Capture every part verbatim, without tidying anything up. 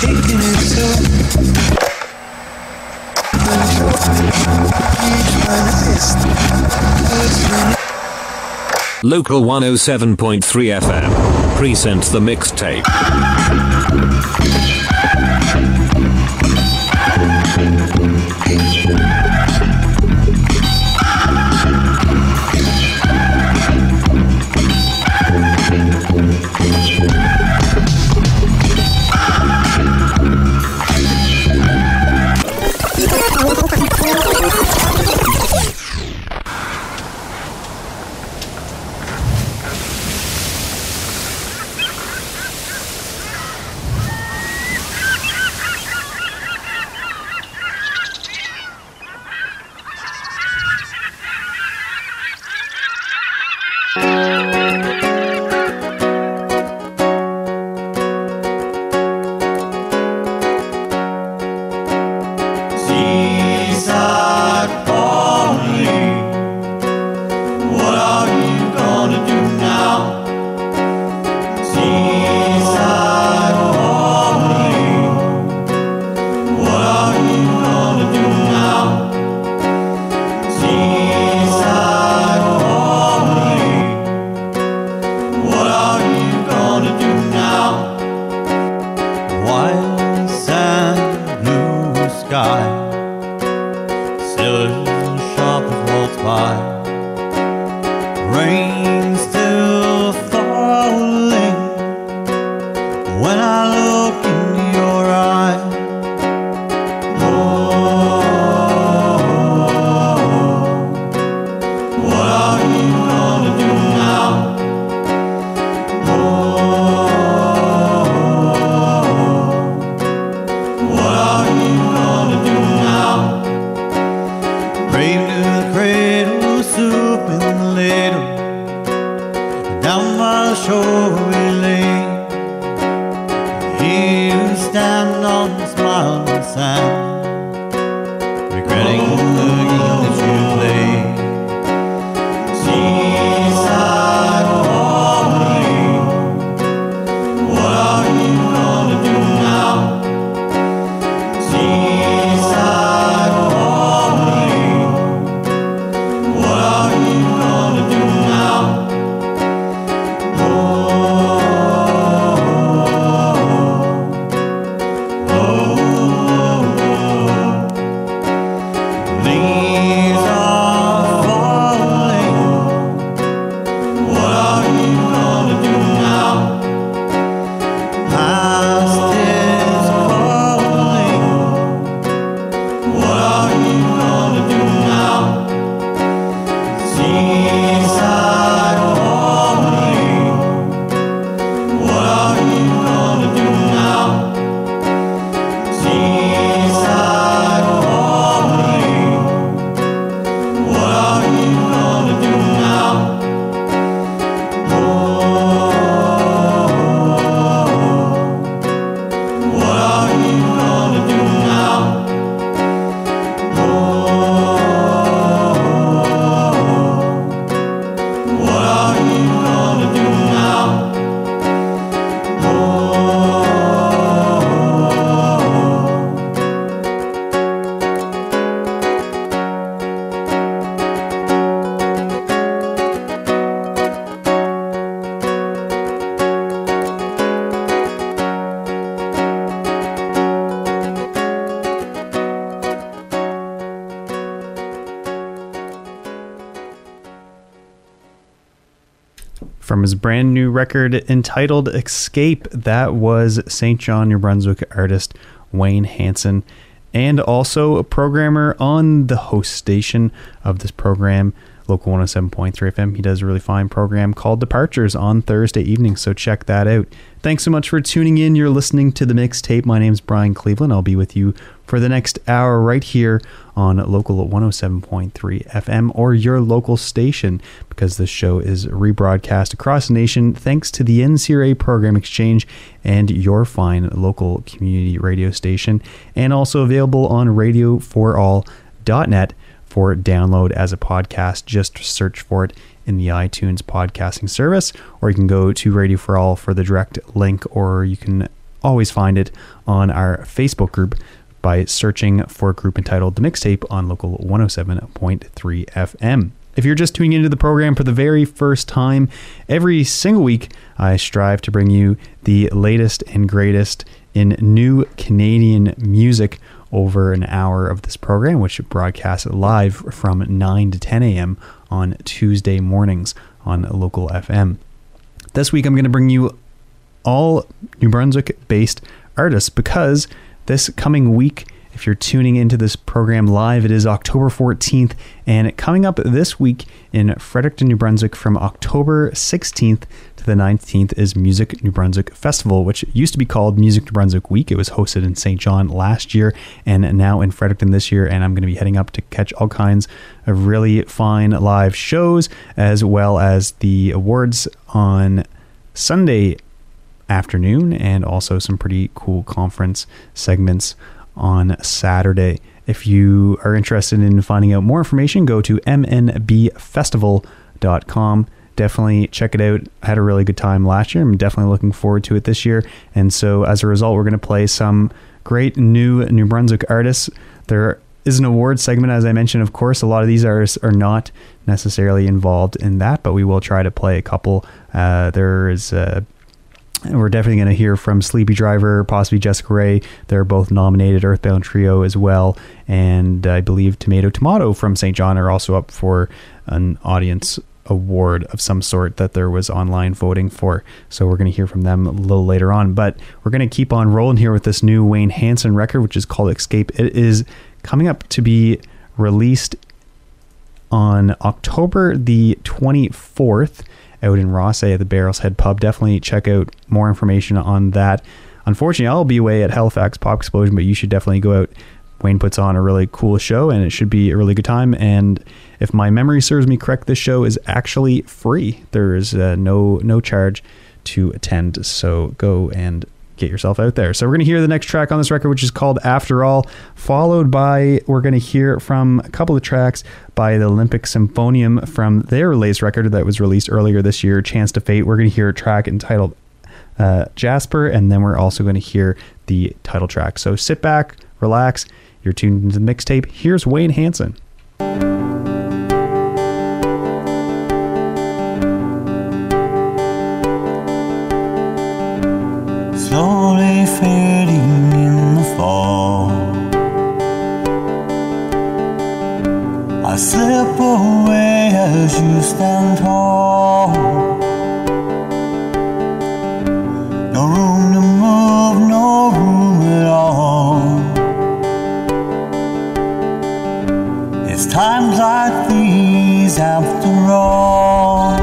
Local one oh seven point three F M presents the mixtape. From his brand new record entitled Escape, that was Saint John, New Brunswick artist Wayne Hansen, and also a programmer on the host station of this program, Local one oh seven point three F M. He does a really fine program called Departures on Thursday evening, so check that out. Thanks so much for tuning in. You're listening to the mixtape. My name's Brian Cleveland. I'll be with you for the next hour right here on Local one oh seven point three F M or your local station, because this show is rebroadcast across the nation thanks to the N C R A Program Exchange and your fine local community radio station, and also available on radio for all dot net for download as a podcast. Just search for it in the iTunes podcasting service, or you can go to Radio for All for the direct link, or you can always find it on our Facebook group by searching for a group entitled The Mixtape on Local one oh seven point three F M. If you're just tuning into the program for the very first time, every single week I strive to bring you the latest and greatest in new Canadian music over an hour of this program, which broadcasts live from nine to ten a.m. on Tuesday mornings on Local F M. This week I'm going to bring you all New Brunswick-based artists because this coming week, if you're tuning into this program live, it is October fourteenth, and coming up this week in Fredericton, New Brunswick from October sixteenth to the nineteenth is Music New Brunswick Festival, which used to be called Music New Brunswick Week. It was hosted in Saint John last year and now in Fredericton this year, and I'm going to be heading up to catch all kinds of really fine live shows, as well as the awards on Sunday afternoon, and also some pretty cool conference segments on Saturday. If you are interested in finding out more information, go to m n b festival dot com. Definitely check it out. I had a really good time last year. I'm definitely looking forward to it this year. And so as a result, we're going to play some great new New Brunswick artists. There is an award segment, as I mentioned. Of course, a lot of these artists are not necessarily involved in that, but we will try to play a couple. Uh, there is uh, We're definitely going to hear from Sleepy Driver, possibly Jessica Ray. They're both nominated. Earthbound Trio as well. And I believe Tomato Tomato from Saint John are also up for an audience award of some sort that there was online voting for. So we're going to hear from them a little later on. But we're going to keep on rolling here with this new Wayne Hansen record, which is called Escape. It is coming up to be released on October the twenty-fourth. Out in Rossay at the Barrel's Head Pub. Definitely check out more information on that. Unfortunately, I'll be away at Halifax Pop Explosion, but you should definitely go out. Wayne puts on a really cool show, and it should be a really good time. And if my memory serves me correct, this show is actually free. There is uh, no no charge to attend, so go and get yourself out there. So we're going to hear the next track on this record, which is called After All, followed by, we're going to hear from a couple of tracks by the Olympic Symphonium from their latest record that was released earlier this year, Chance to Fate. We're going to hear a track entitled uh, Jasper, and then we're also going to hear the title track. So sit back, relax, you're tuned into the mixtape. Here's Wayne Hansen. Slowly fading in the fall, I slip away as you stand tall. No room to move, no room at all. It's times like these after all.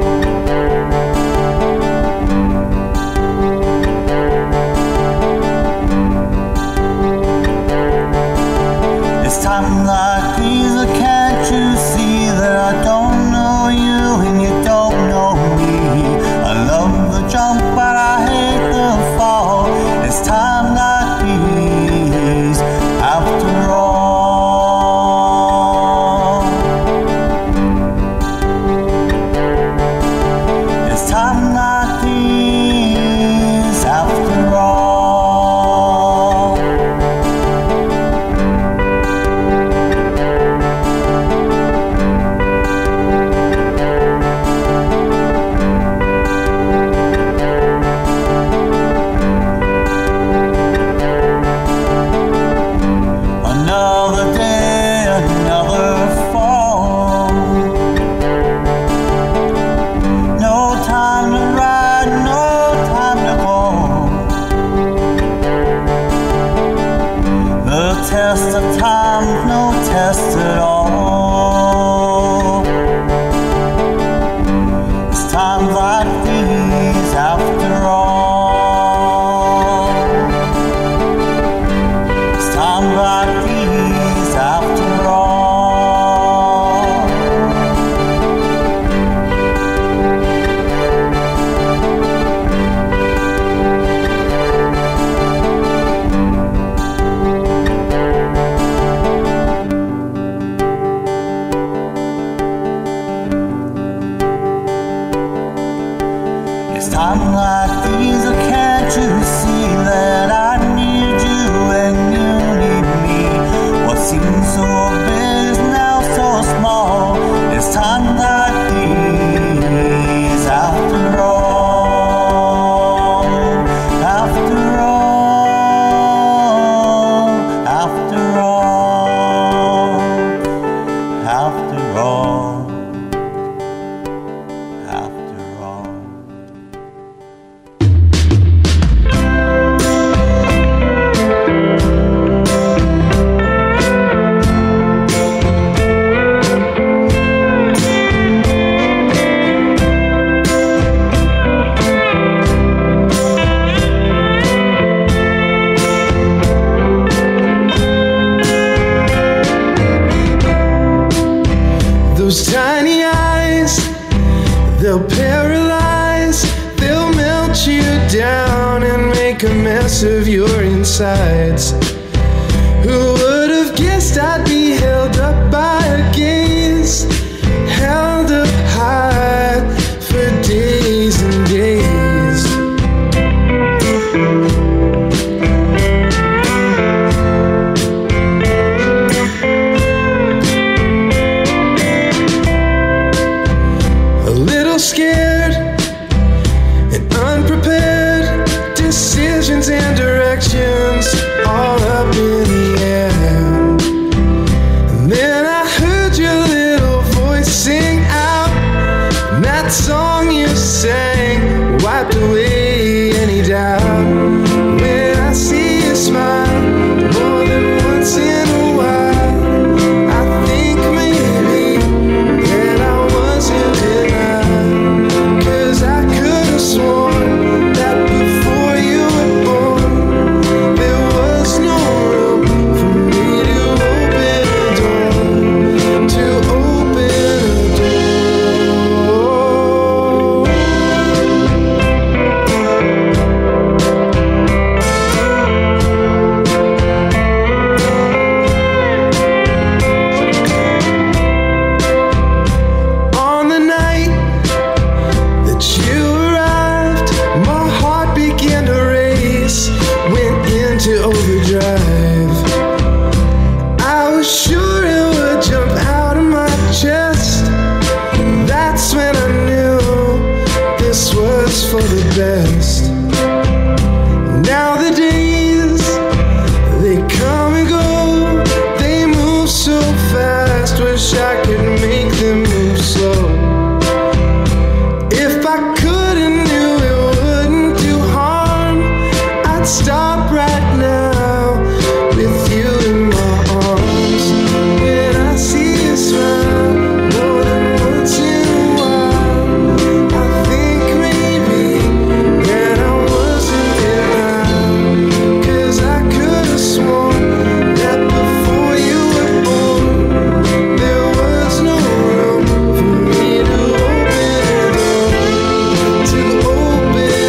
Time like these, can't you see that I don't know you and you don't know me? I love the jump, but I hate the fall. It's time like these, after all. It's time like these, after all. Test of time, no test at all. It's times like these after all. It's times like these after all. sides. Who would have guessed I'd be held up by a gaze, held up high for days and days. A little scared and unprepared, decisions and directions all up in the air. And then I heard your little voice sing out, and that song you sang wiped away any doubt. When I see you smile more than once in a while, I think maybe that I wasn't denied, 'cause I could have sworn that before you were born there was no room for me to open a door, to open a door. On the night that you arrived, my heart began to race, went into overdrive. I was sure it would jump out of my chest. That's when I knew this was for the best. Now the days, they come and go, they move so fast, wish I could make them move slow. If I could and knew it wouldn't do harm, I'd stop right now with you in my arms. When I see you smile more than once in a while, I think maybe that I wasn't denied, 'cause I could have sworn that before you were born there was no room for me to open a door, to open a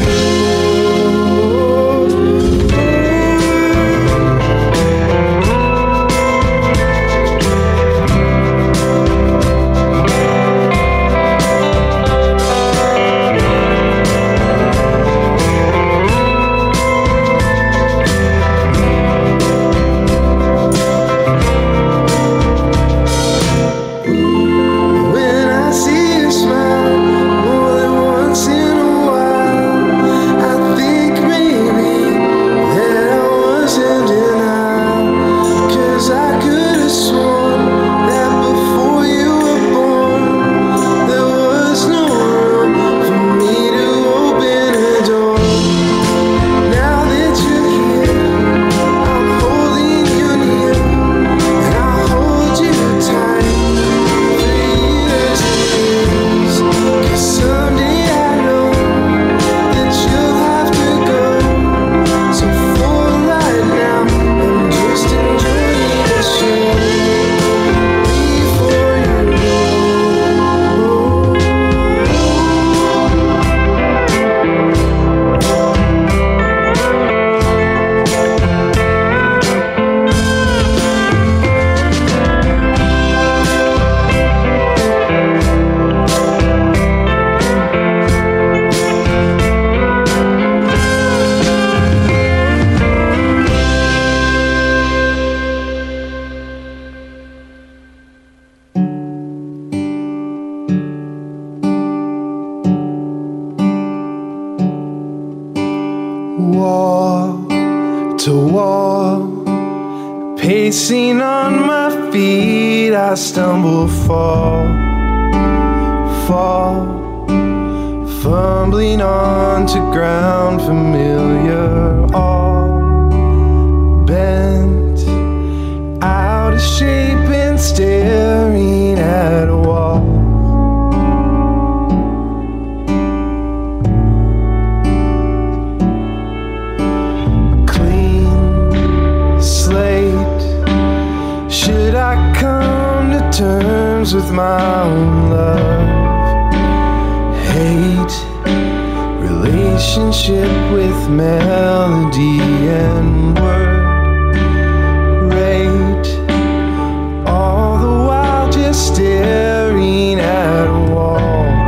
When I see you smile more than once in a while, I think maybe that I wasn't denied, 'cause I could have sworn that before you were born there was no room for me to open a door. Now that you're here, I'm holding you near, and I'll hold you tight for years and years. 'Cause someday I know that you'll have to go. So for right now, I'm just enjoying the show before you go. Wall to wall, pacing on my feet, I stumble, fall, fall, fumbling onto ground familiar, all bent out of shape and staring at a wall. Should I come to terms with my own love, hate, relationships? relationship with melody and word rate, all the while just staring at a wall.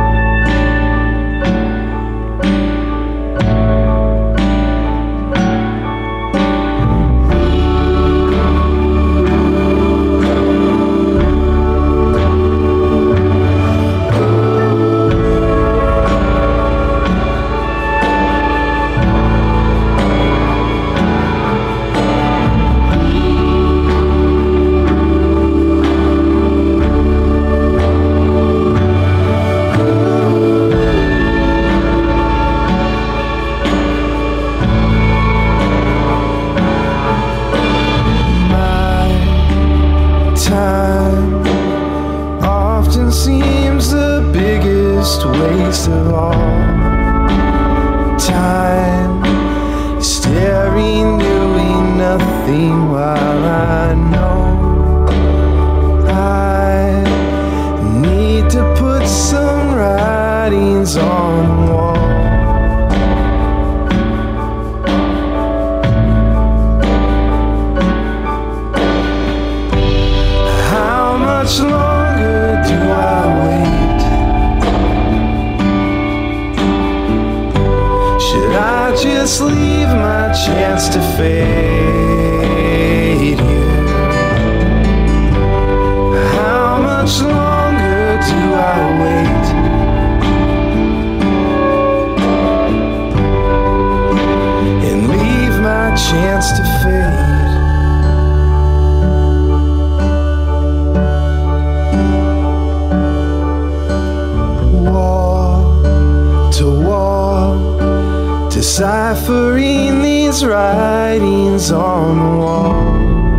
Waste of all time, staring, doing nothing while I know I need to put some writings on the wall. How much longer do I wait? I just leave my chance to fade here. How much longer do I wait? And leave my chance to fade. Wall to wall, deciphering these writings on the wall.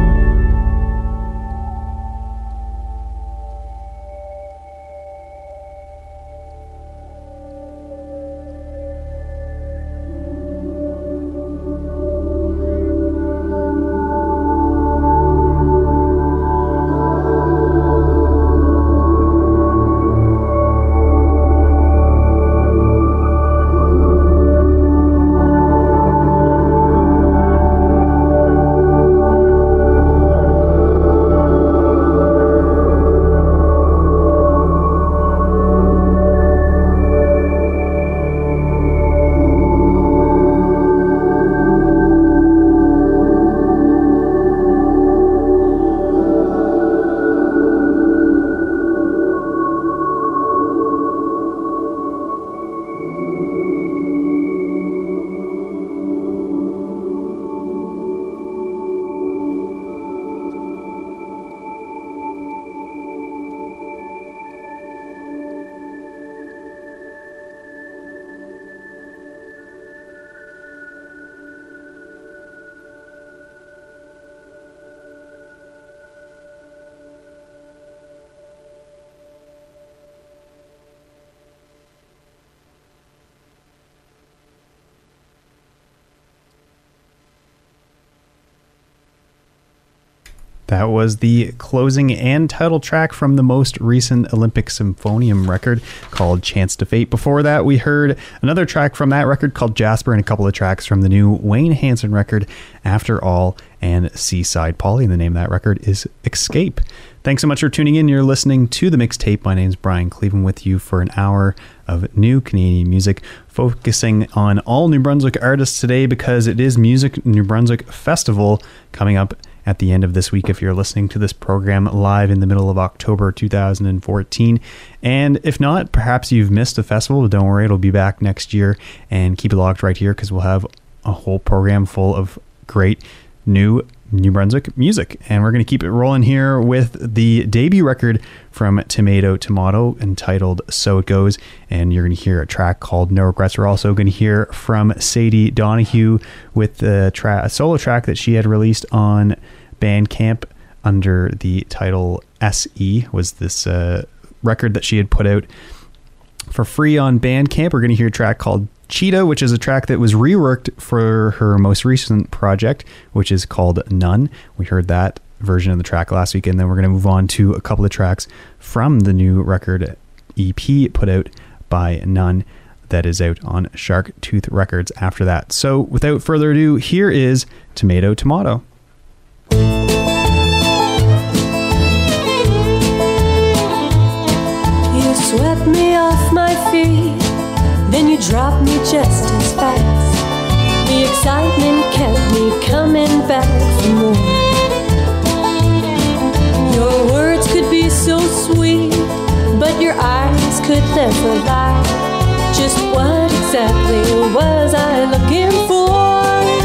That was the closing and title track from the most recent Olympic Symphonium record called Chance to Fate. Before that, we heard another track from that record called Jasper and a couple of tracks from the new Wayne Hansen record, After All and Seaside Polly. The name of that record is Escape. Thanks so much for tuning in. You're listening to The Mixtape. My name's Brian Cleveland with you for an hour of new Canadian music, focusing on all New Brunswick artists today because it is Music New Brunswick Festival coming up at the end of this week if you're listening to this program live in the middle of October two thousand fourteen. And if not, perhaps you've missed the festival, but don't worry, it'll be back next year. And keep it locked right here because we'll have a whole program full of great new New Brunswick music. And we're going to keep it rolling here with the debut record from Tomato Tomato entitled So It Goes. And you're going to hear a track called No Regrets. We're also going to hear from Sadie Donahue with the tra- a solo track that she had released on Bandcamp under the title S E, was this uh, record that she had put out for free on Bandcamp. We're going to hear a track called Cheetah, which is a track that was reworked for her most recent project, which is called None. We heard that version of the track last week, and then we're going to move on to a couple of tracks from the new record E P put out by None. that is out on Shark Tooth Records after that. So without further ado, here is Tomato Tomato. You swept me off my feet, then you dropped me just as fast. The excitement kept me coming back for more. Your words could be so sweet, but your eyes could never lie. Just what exactly was I looking for?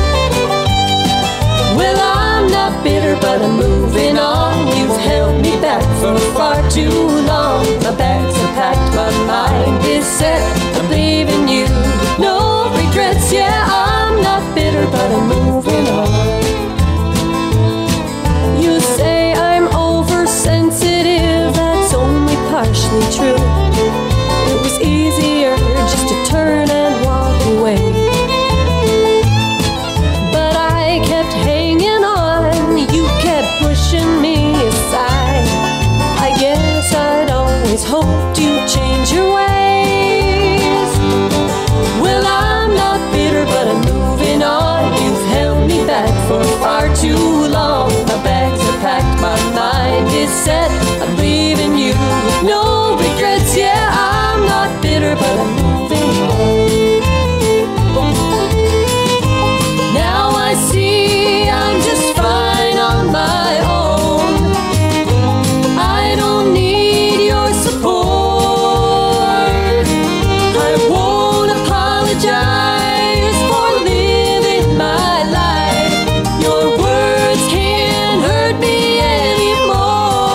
Well, I'm not bitter, but I'm moving on. You've held me back for far too long. My bags are packed, my mind is set. I'm leaving you with no regrets. Yeah, I'm not bitter, but I'm moving on. You say I'm oversensitive, that's only partially true. It was easier just to turn and walk away, but I kept hanging on. You kept pushing me aside. I guess I'd always hoped you'd change your ways. Well, I'm not bitter, but I'm moving on. You've held me back for far too long. My bags are packed, my mind is set. I'm leaving you with no regrets. Yeah, I'm not bitter, but I'm moving on. Now I see I'm just fine on my own. I don't need your support. I won't apologize for living my life. Your words can't hurt me anymore.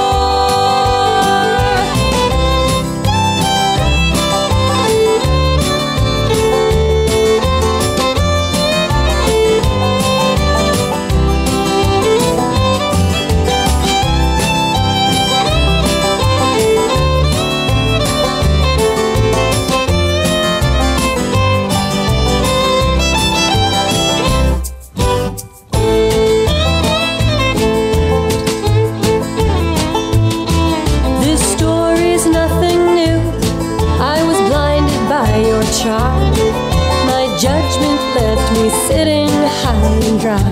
This story's nothing new. I was blinded by your charm. My judgment left me sitting high and dry.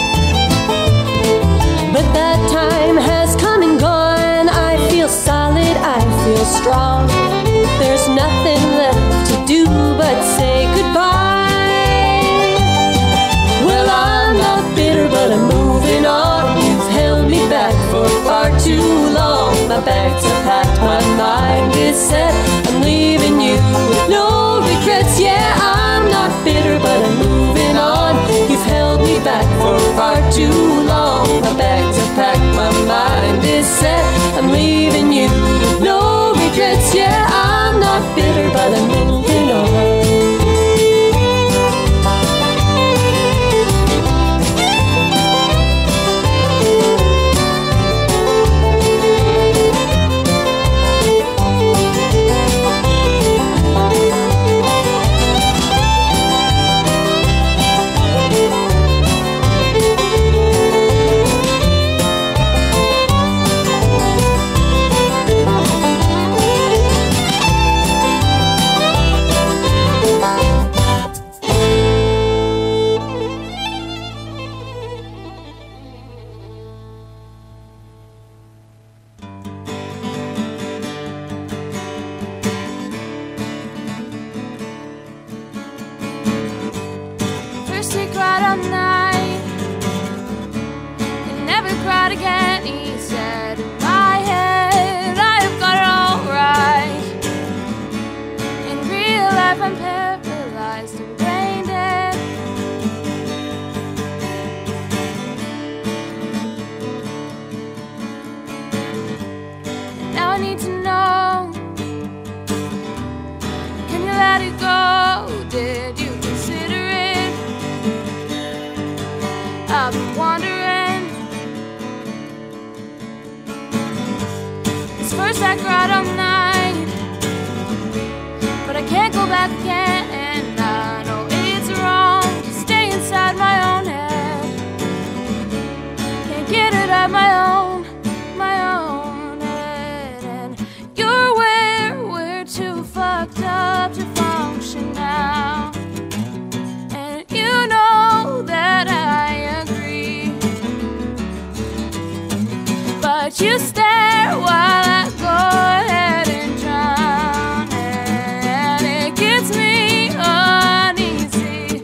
But that time has come and gone. I feel solid, I feel strong. There's nothing left to do but say goodbye. Well, I'm not bitter, but I'm moving on. You've held me back for far too long. My bags are packed, my mind is set. I'm leaving you with no regrets. Yeah, I'm not bitter, but I'm moving on. You've held me back for far too long. My bags are packed, my mind is set. I'm leaving you with no regrets. Yeah, I'm not bitter, but I'm moving on. First he cried all night, and never cried again. He said, in my head, I have got it all right. In real life, I'm paralyzed and brain dead. And now I need to know, can you let it go? Did you consider it? I've been wondering. 'Cause first I cried all night, but I can't go back again. And I know it's wrong to stay inside my own head. Can't get it out my own, my own head. And you're where we're too fucked up to function But you stare while I go ahead and drown, and it gets me uneasy.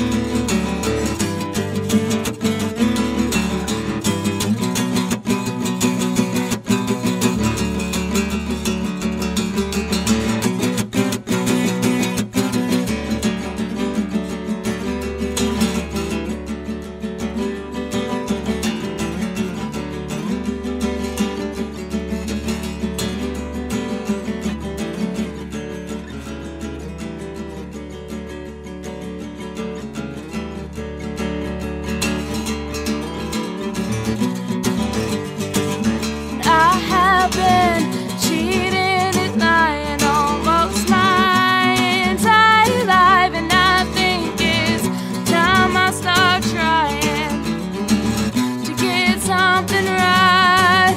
I have been cheating at night, almost my entire life, and I think it's time I start trying to get something right.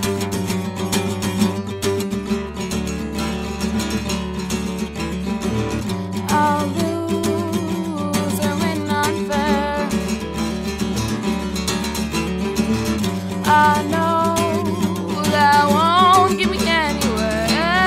I'll lose or win unfair. I know that won't get me anywhere.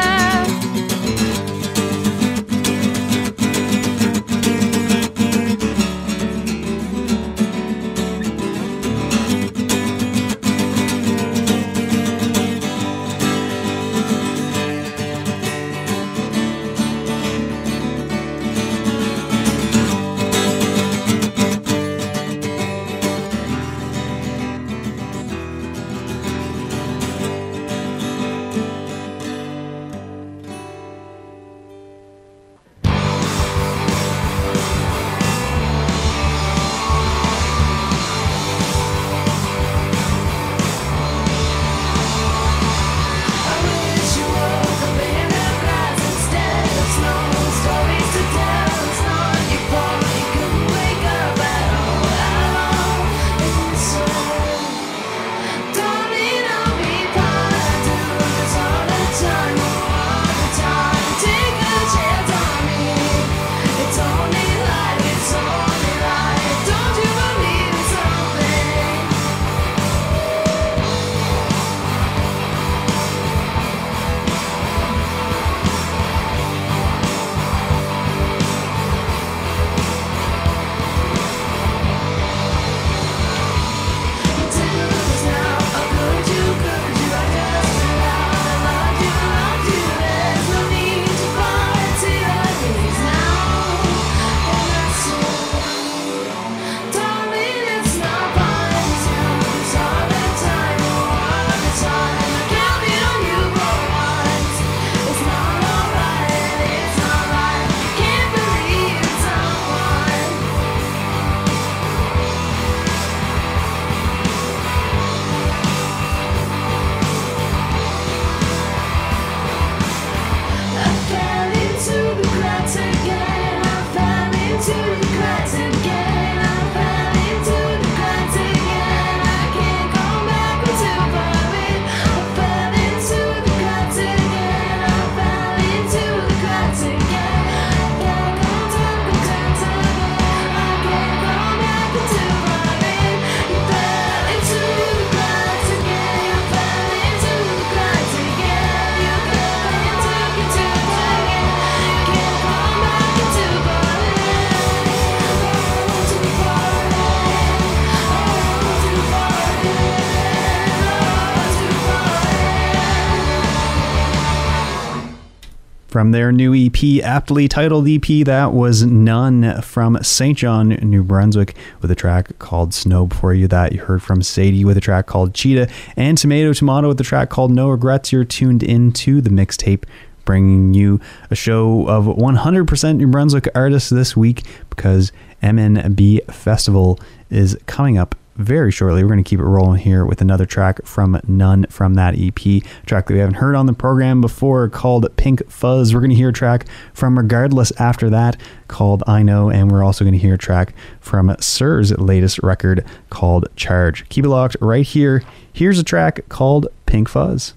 From their new E P, aptly titled E P, that was None from Saint John, New Brunswick, with a track called Snow. Before you that, you heard from Sadie with a track called Cheetah, and Tomato Tomato with a track called No Regrets. You're tuned into the mixtape, bringing you a show of one hundred percent New Brunswick artists this week, because M N B Festival is coming up very shortly. We're going to keep it rolling here with another track from None from that E P, a track that we haven't heard on the program before called Pink Fuzz. We're going to hear a track from Regardless after that called I Know, and we're also going to hear a track from Sir's latest record called Charge. Keep it locked right here. Here's a track called Pink Fuzz.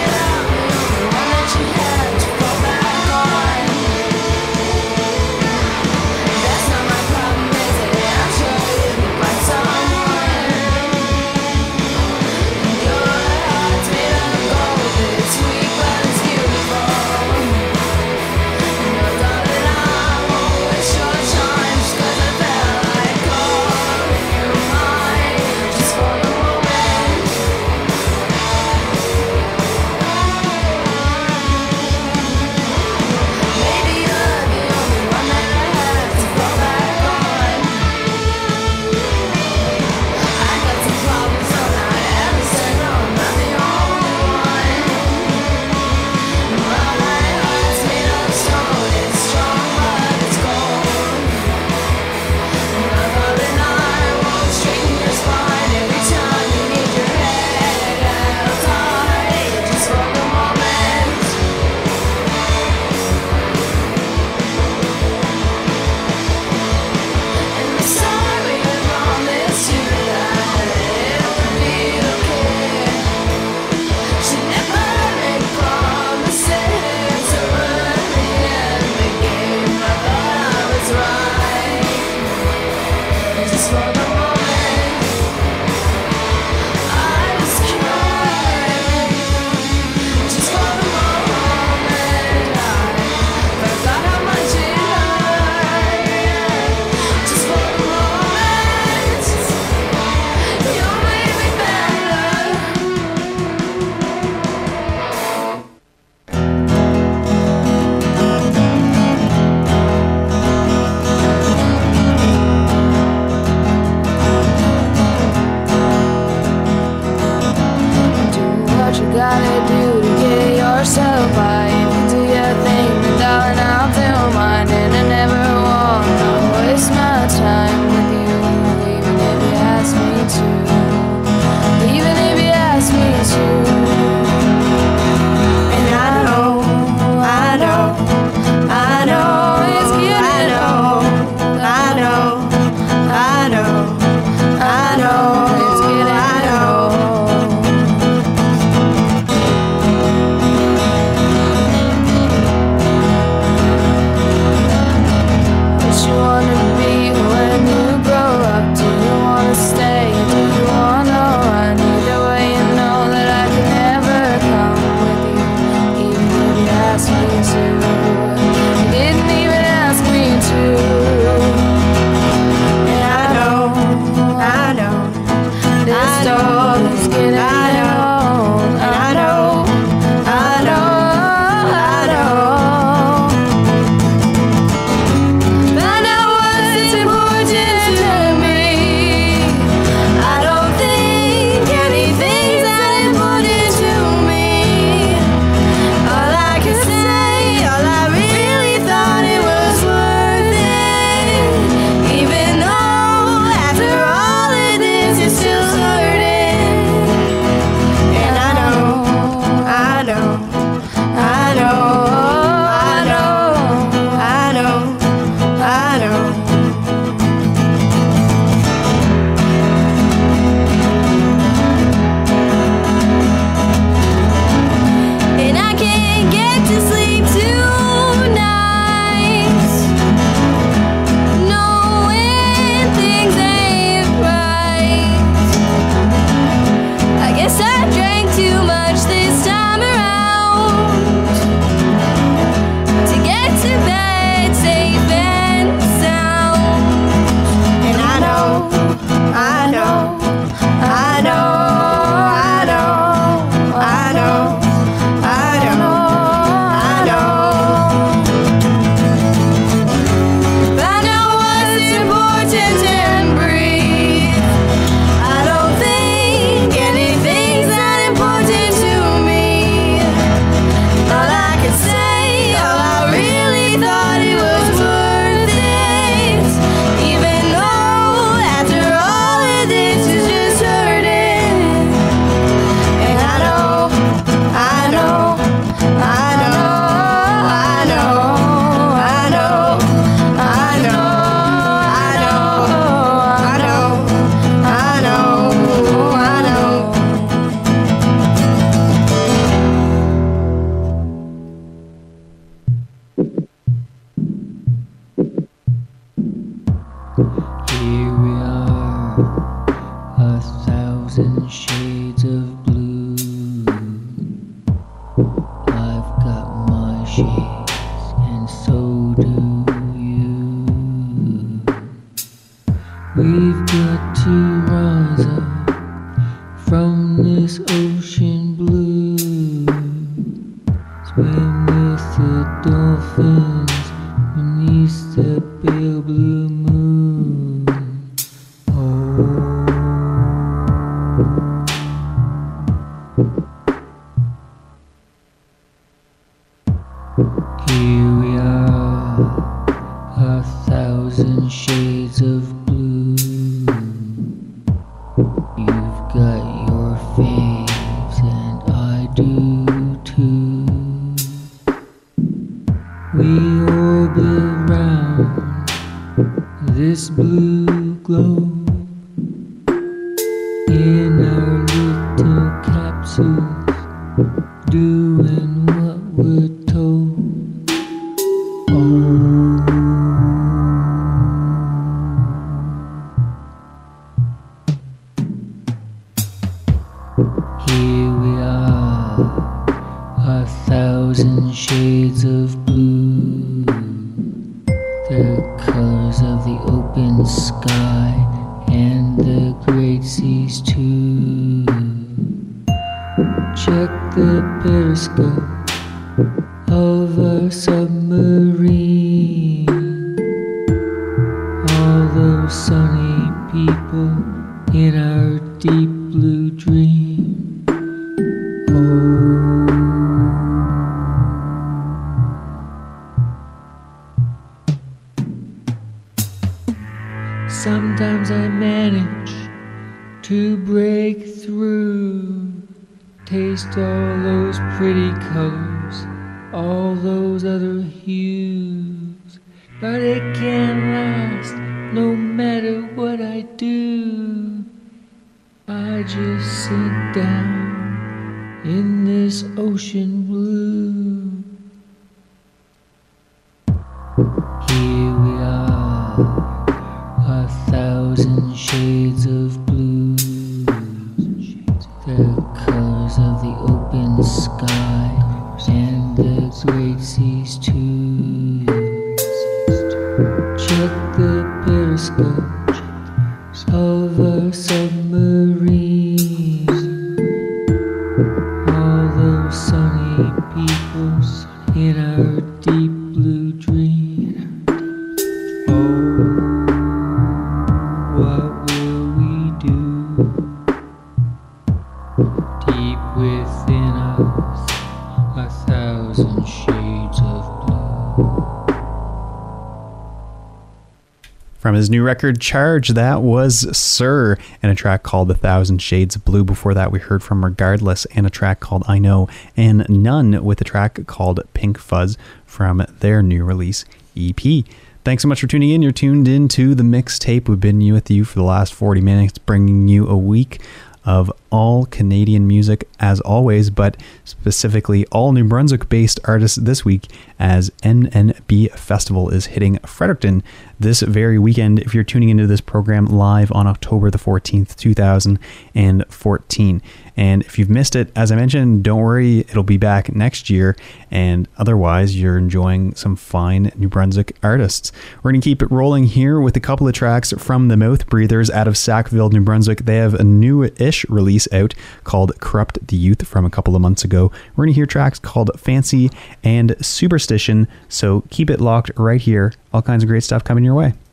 You Here we are, a thousand shades of blue. I've got my shades, and so do you. We've got to rise up from this ocean blue. Swim with the dolphins beneath the pale blue moon. Oh, here we are, a thousand shades of blue. You've got your faves and I do too. We orbit round this blue globe in our little capsules, doing what we're told. Oh, here we are, a thousand shades of blue, the colors of the open sky and the great seas too. Check the periscope of our submarine. All those sunny people in our deep blue dream. Oh, sometimes I manage to break through, taste all those pretty colors, all those other hues, but it can't last no matter what I do. I just sink down in this ocean blue. Here we are, a thousand shades of blue, the colors of the open sky and the great seas too. Check the periscope of our submarine. All those sunny people in our deep blue dream. Oh, what will we do? Deep within us, a thousand shades of blue. From his new record, Charge, that was Sir, and a track called A Thousand Shades of Blue. Before that, we heard from Regardless and a track called I Know, and None with a track called Pink Fuzz from their new release, E P. Thanks so much for tuning in. You're tuned in to The Mixtape. We've been with you for the last forty minutes, bringing you a week of all Canadian music as always, but specifically all New Brunswick-based artists this week, as N N B Festival is hitting Fredericton this very weekend if you're tuning into this program live on October the fourteenth, two thousand fourteen. And if you've missed it, as I mentioned, don't worry, it'll be back next year, and otherwise you're enjoying some fine New Brunswick artists. We're going to keep it rolling here with a couple of tracks from the Mouth Breathers out of Sackville, New Brunswick. They have a new-ish release out called Corrupt the Youth from a couple of months ago. We're going to hear tracks called Fancy and Superstition, so keep it locked right here. All kinds of great stuff coming your way.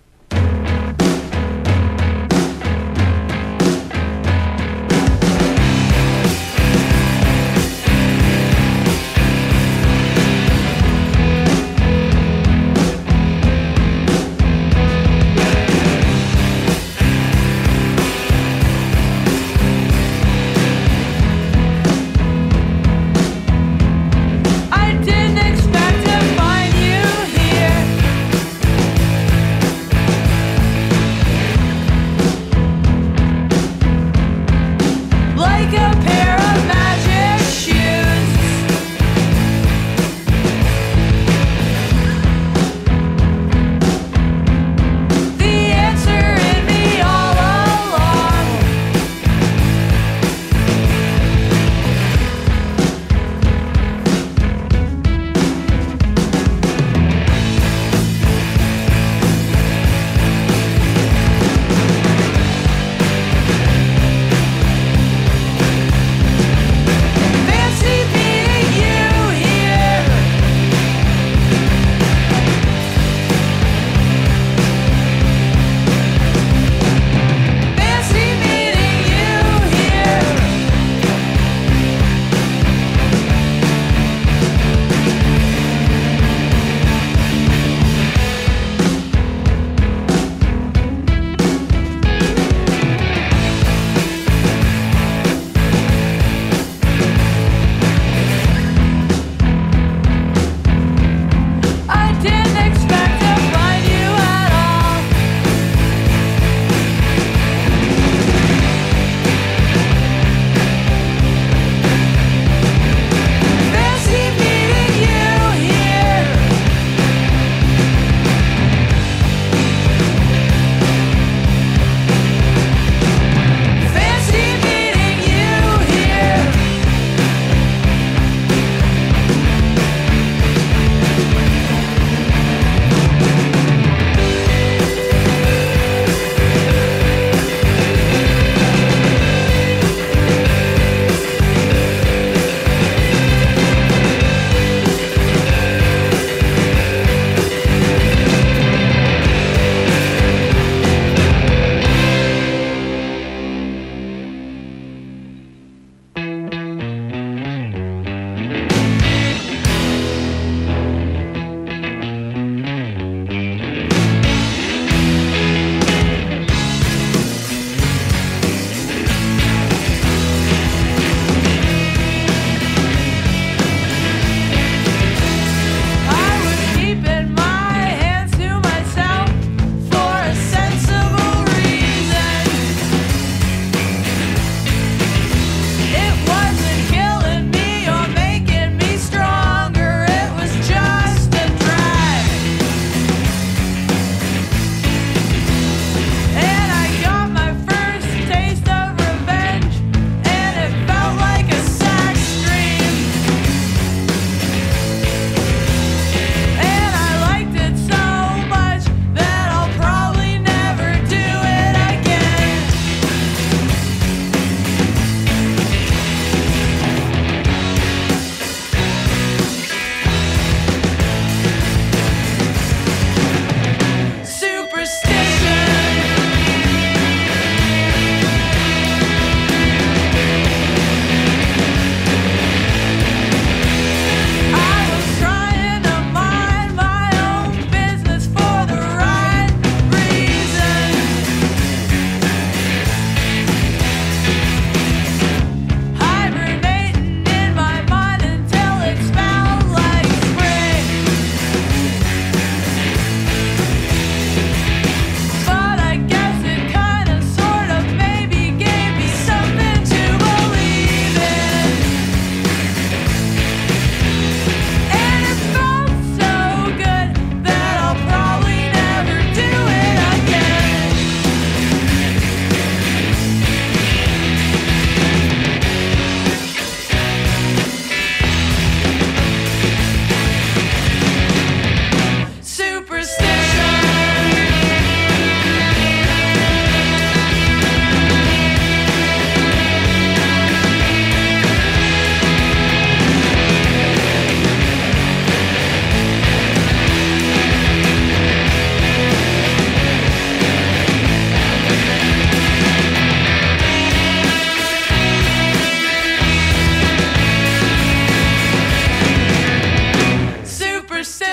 I didn't expect to find you here.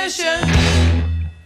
superstition.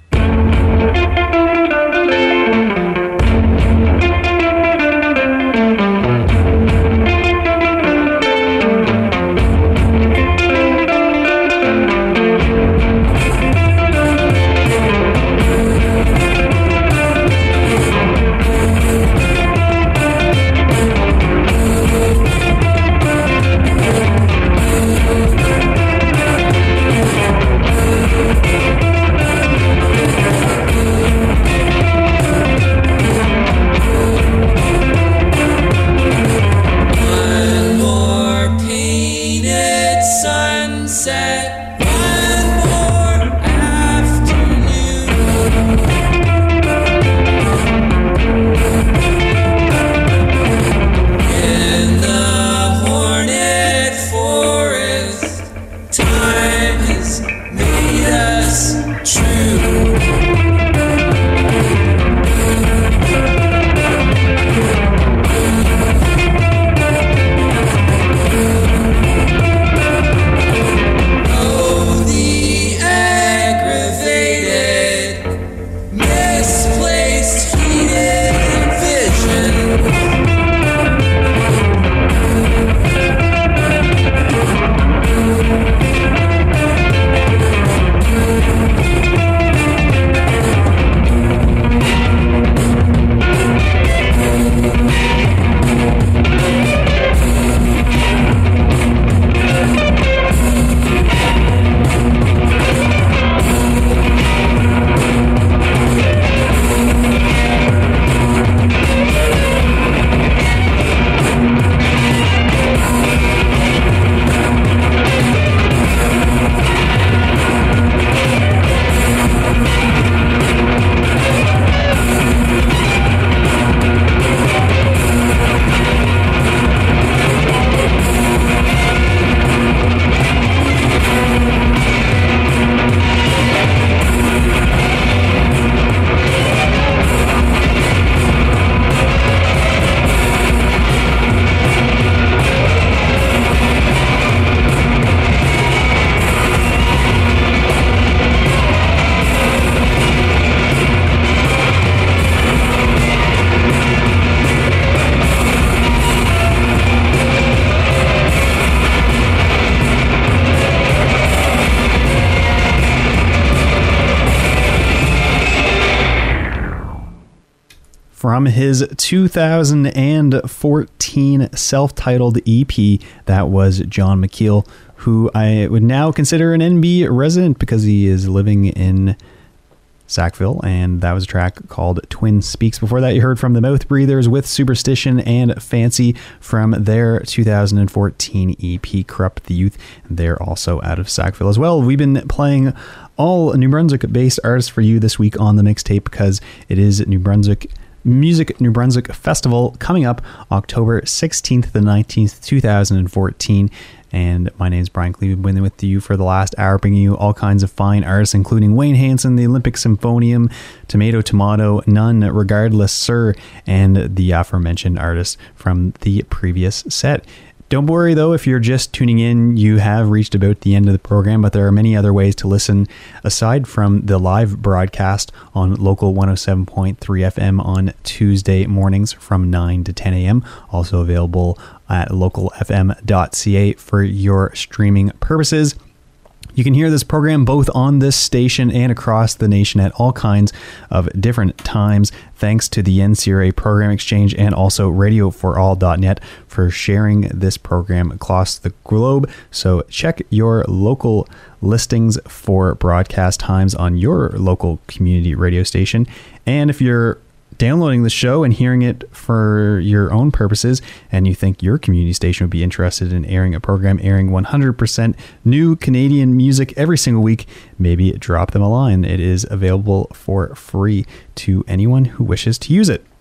From his two thousand fourteen self-titled E P, that was John McKeel, who I would now consider an N B resident because he is living in Sackville, and that was a track called Twin Speaks. Before that, you heard from the Mouth Breathers with Superstition and Fancy from their two thousand fourteen E P, Corrupt the Youth. They're also out of Sackville as well. We've been playing all New Brunswick-based artists for you this week on the mixtape because it is New Brunswick Music New Brunswick Festival coming up October sixteenth to the nineteenth, two thousand fourteen. And my name is Brian Cleveland, been with you for the last hour, bringing you all kinds of fine artists, including Wayne Hansen, the Olympic Symphonium, Tomato Tomato, None, Regardless Sir, and the aforementioned artists from the previous set. Don't worry, though, if you're just tuning in, you have reached about the end of the program, but there are many other ways to listen aside from the live broadcast on Local one oh seven point three F M on Tuesday mornings from nine to ten a.m. Also available at local f m dot c a for your streaming purposes. You can hear this program both on this station and across the nation at all kinds of different times, thanks to the N C R A Program Exchange and also radio for all dot net for sharing this program across the globe. So check your local listings for broadcast times on your local community radio station. And if you're downloading the show and hearing it for your own purposes, and you think your community station would be interested in airing a program airing one hundred percent new Canadian music every single week, maybe drop them a line. It is available for free to anyone who wishes to use it.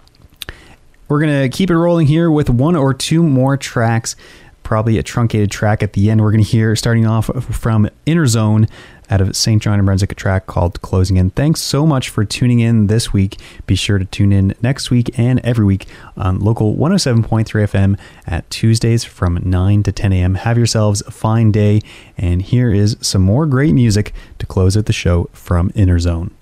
We're going to keep it rolling here with one or two more tracks, probably a truncated track at the end. We're going to hear, starting off from Inner Zone, out of Saint John, New Brunswick, a track called Closing In. Thanks so much for tuning in this week. Be sure to tune in next week and every week on local one oh seven point three F M at Tuesdays from nine to ten a.m. Have yourselves a fine day, and here is some more great music to close out the show from Inner Zone.